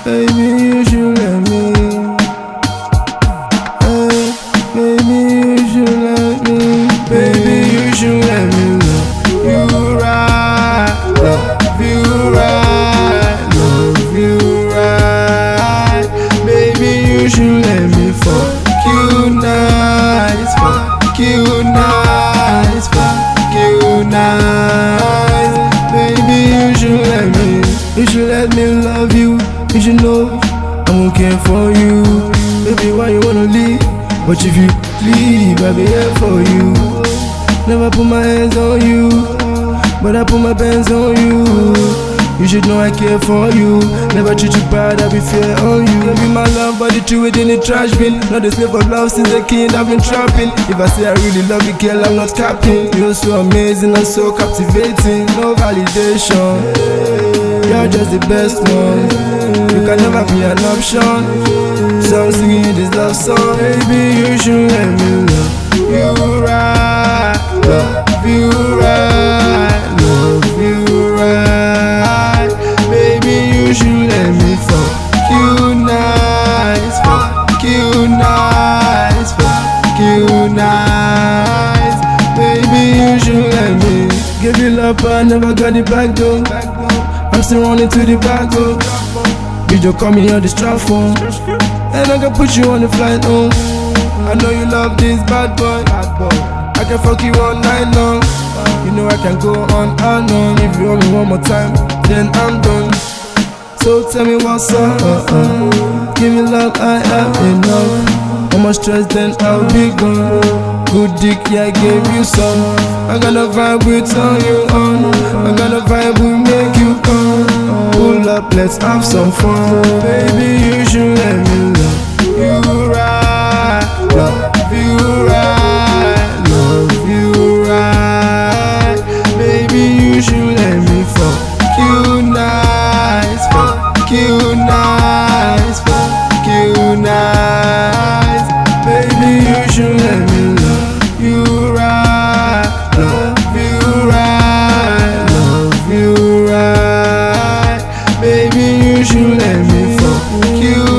Baby, you should let me. Hey, baby, you should let me. Baby, you should let me love you right. Love you right. Love you right. Baby, you should let me fuck you nice. Fuck you nice. Fuck you nice. Baby, you should let me. You should let me love you. You should know I'm okay for you. Baby, why you wanna leave? But if you leave, I'll be here for you. Never put my hands on you, but I put my bands on you. You should know I care for you. Never treat you bad, I'll be fair on you. Give me my love, but you threw it in the trash bin. Not the slave of love since a kid, I've been trapping. If I say I really love you, girl, I'm not capping. You're so amazing and so captivating. No validation, you're just the best one. You can never be an option. So I'm singing this love song. Baby, you should let me love you right. Love you right. Love you right. Baby, you should let me fuck you nice. Fuck you nice. Fuck you nice. Baby, you should let me give you love, but I never got it back though. I'm still running to the back though. You just call me on the strap phone, and I can put you on the flight home. I know you love this bad boy. I can fuck you all night long. You know I can go on and on. If you want me one more time, then I'm done. So tell me what's up. Give me love, I have enough. How much stress, then I'll be gone. Good dick, yeah, I gave you some. I got a vibe with turn you on. I got a vibe will make you come. Pull up, let's have some fun. Baby, you should let me love you right. Love you right. Love you right. Baby, you should let me fuck you nice. Fuck you nice. Fuck you nice. Baby, you should let me love you right. Love you right. Love you right. Baby, you should let me fuck you